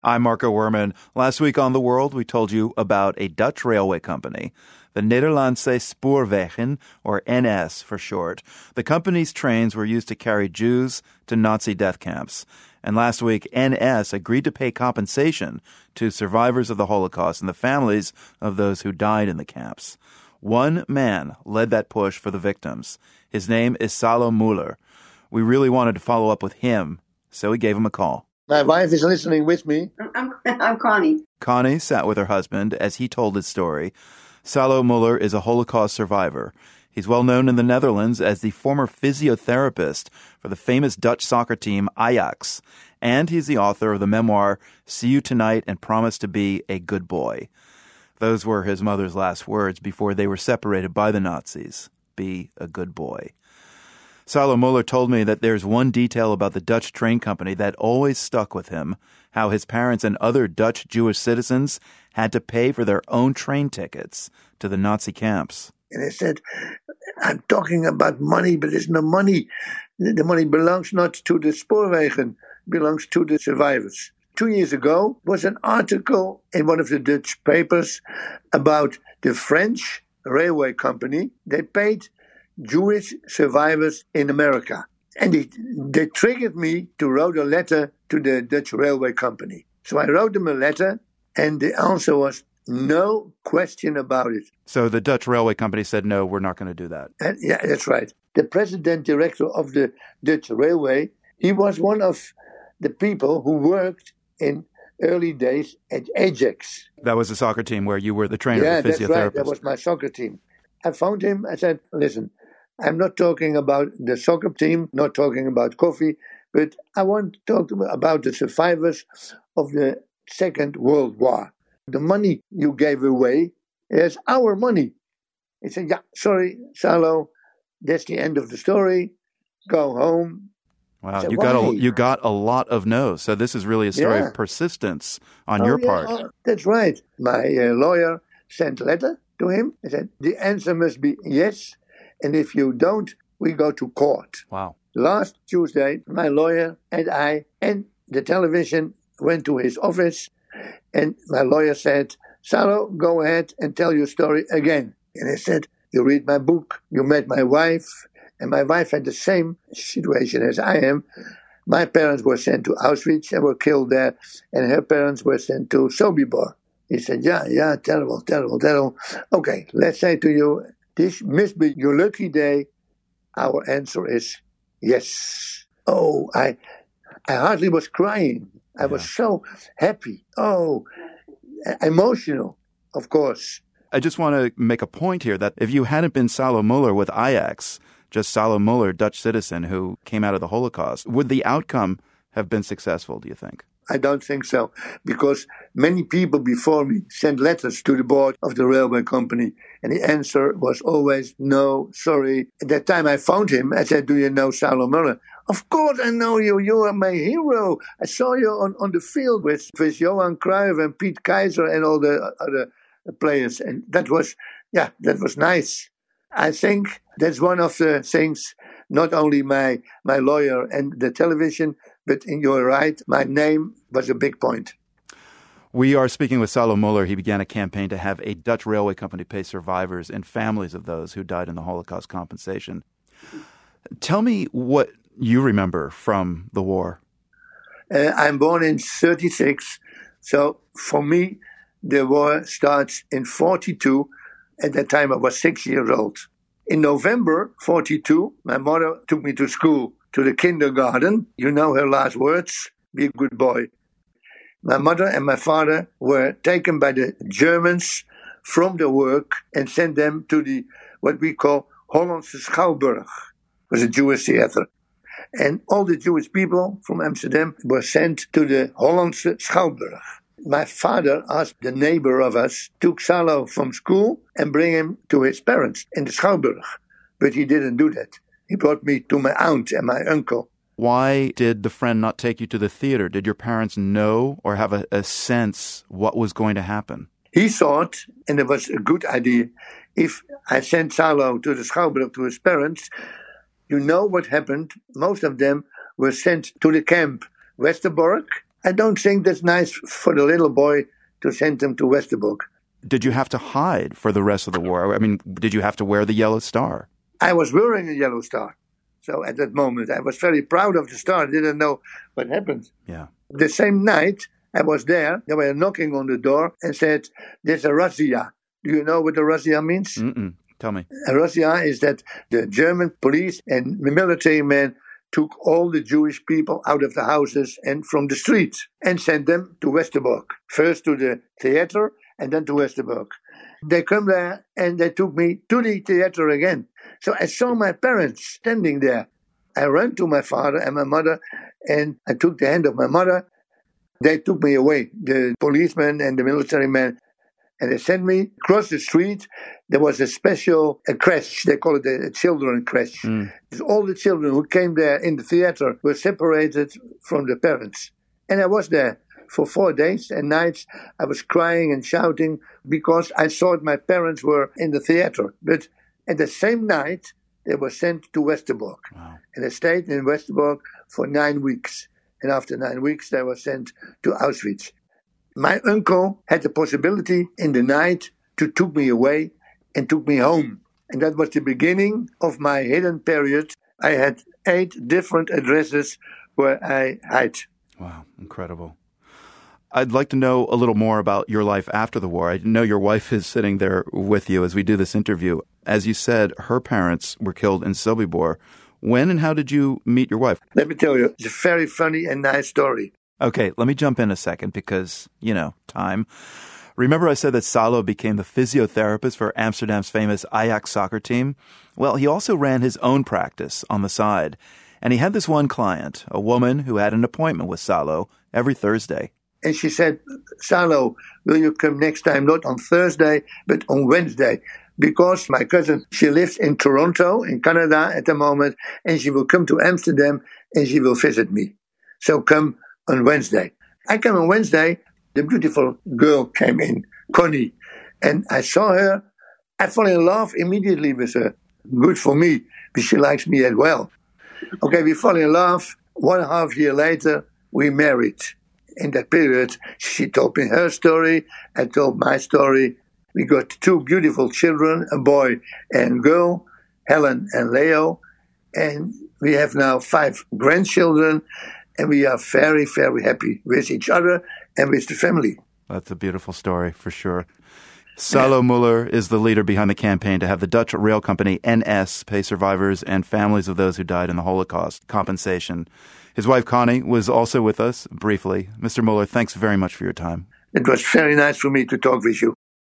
I'm Marco Werman. Last week on The World, we told you about a Dutch railway company, the Nederlandse Spoorwegen, or NS for short. The company's trains were used to carry Jews to Nazi death camps. And last week, NS agreed to pay compensation to survivors of the Holocaust and the families of those who died in the camps. One man led that push for the victims. His name is Salo Muller. We really wanted to follow up with him, so we gave him a call. My wife is listening with me. I'm Connie. Connie sat with her husband as he told his story. Salo Muller is a Holocaust survivor. He's well known in the Netherlands as the former physiotherapist for the famous Dutch soccer team Ajax. And he's the author of the memoir, See You Tonight and Promise to Be a Good Boy. Those were his mother's last words before they were separated by the Nazis. Be a good boy. Salo Muller told me that there's one detail about the Dutch train company that always stuck with him, how his parents and other Dutch Jewish citizens had to pay for their own train tickets to the Nazi camps. And he said, I'm talking about money, but there's no money. The money belongs not to the Spoorwegen, belongs to the survivors. 2 years ago was an article in one of the Dutch papers about the French railway company. They paid Jewish survivors in America. And they triggered me to write a letter to the Dutch railway company. So I wrote them a letter, and the answer was no question about it. So the Dutch railway company said, no, we're not going to do that. And yeah, that's right. The president director of the Dutch railway, he was one of the people who worked in early days at Ajax. That was the soccer team where you were the trainer, the physiotherapist. That's right. That was my soccer team. I phoned him. I said, listen, I'm not talking about the soccer team, not talking about coffee, but I want to talk about the survivors of the Second World War. The money you gave away is our money. He said, yeah, sorry, Salo, that's the end of the story. Go home. Wow, said, you got a lot of no's. So this is really a story of persistence on your part. That's right. My lawyer sent a letter to him. He said, the answer must be yes. And if you don't, we go to court. Wow. Last Tuesday, my lawyer and I and the television went to his office. And my lawyer said, Salo, go ahead and tell your story again. And I said, you read my book, you met my wife, and my wife had the same situation as I am. My parents were sent to Auschwitz and were killed there, and her parents were sent to Sobibor. He said, yeah, terrible. Okay, let's say to you, this must be your lucky day. Our answer is yes. Oh, I hardly was crying. I was so happy. Oh, emotional, of course. I just want to make a point here that if you hadn't been Salo Muller with Ajax, just Salo Muller, Dutch citizen who came out of the Holocaust, would the outcome have been successful, do you think? I don't think so, because many people before me sent letters to the board of the railway company, and the answer was always no, sorry. At that time I phoned him. I said, do you know Salo Muller? Of course I know you. You are my hero. I saw you on the field with Johan Cruyff and Piet Keizer and all the other players. And that was nice. I think that's one of the things, not only my lawyer and the television, but you're right, my name was a big point. We are speaking with Salo Muller. He began a campaign to have a Dutch railway company pay survivors and families of those who died in the Holocaust compensation. Tell me what you remember from the war. I'm born in 1936, so for me, the war starts in 1942. At that time, I was 6 years old. In November 1942, my mother took me to school, to the kindergarten. You know her last words, be a good boy. My mother and my father were taken by the Germans from their work and sent them to the, what we call Hollandse Schouwburg. It was a Jewish theater. And all the Jewish people from Amsterdam were sent to the Hollandse Schouwburg. My father asked the neighbor of us, took Salo from school and bring him to his parents in the Schouwburg. But he didn't do that. He brought me to my aunt and my uncle. Why did the friend not take you to the theater? Did your parents know or have a sense what was going to happen? He thought, and it was a good idea, if I sent Salo to the Schouwburg to his parents, you know what happened? Most of them were sent to the camp Westerbork, I don't think that's nice for the little boy to send him to Westerbork. Did you have to hide for the rest of the war? I mean, did you have to wear the yellow star? I was wearing a yellow star. So at that moment, I was very proud of the star. I didn't know what happened. Yeah. The same night I was there, they were knocking on the door and said, there's a razzia. Do you know what a razzia means? Mm-mm. Tell me. A razzia is that the German police and the military men took all the Jewish people out of the houses and from the streets and sent them to Westerbork. First to the theater and then to Westerbork. They come there and they took me to the theater again. So I saw my parents standing there. I ran to my father and my mother and I took the hand of my mother. They took me away, the policemen and the military men. And they sent me across the street. There was a special creche. They call it a children creche. All the children who came there in the theater were separated from the parents. And I was there for 4 days and nights. I was crying and shouting because I thought my parents were in the theater. But at the same night, they were sent to Westerbork. Wow. And they stayed in Westerbork for 9 weeks. And after 9 weeks, they were sent to Auschwitz. My uncle had the possibility in the night to take me away and took me home. And that was the beginning of my hidden period. I had 8 different addresses where I hid. Wow, incredible. I'd like to know a little more about your life after the war. I know your wife is sitting there with you as we do this interview. As you said, her parents were killed in Sobibor. When and how did you meet your wife? Let me tell you, it's a very funny and nice story. Okay, let me jump in a second because, time. Remember I said that Salo became the physiotherapist for Amsterdam's famous Ajax soccer team? Well, he also ran his own practice on the side. And he had this one client, a woman who had an appointment with Salo every Thursday. And she said, Salo, will you come next time, not on Thursday, but on Wednesday? Because my cousin, she lives in Toronto, in Canada at the moment, and she will come to Amsterdam and she will visit me. So come on Wednesday. I came on Wednesday, the beautiful girl came in, Connie, and I saw her. I fell in love immediately with her. Good for me, because she likes me as well. Okay, we fell in love. 1.5 years later, we married. In that period, she told me her story, I told my story. We got 2 beautiful children, a boy and girl, Helen and Leo, and we have now 5 grandchildren, and we are very, very happy with each other and with the family. That's a beautiful story, for sure. Salo Muller is the leader behind the campaign to have the Dutch rail company NS pay survivors and families of those who died in the Holocaust compensation. His wife, Connie, was also with us briefly. Mr. Muller, thanks very much for your time. It was very nice for me to talk with you.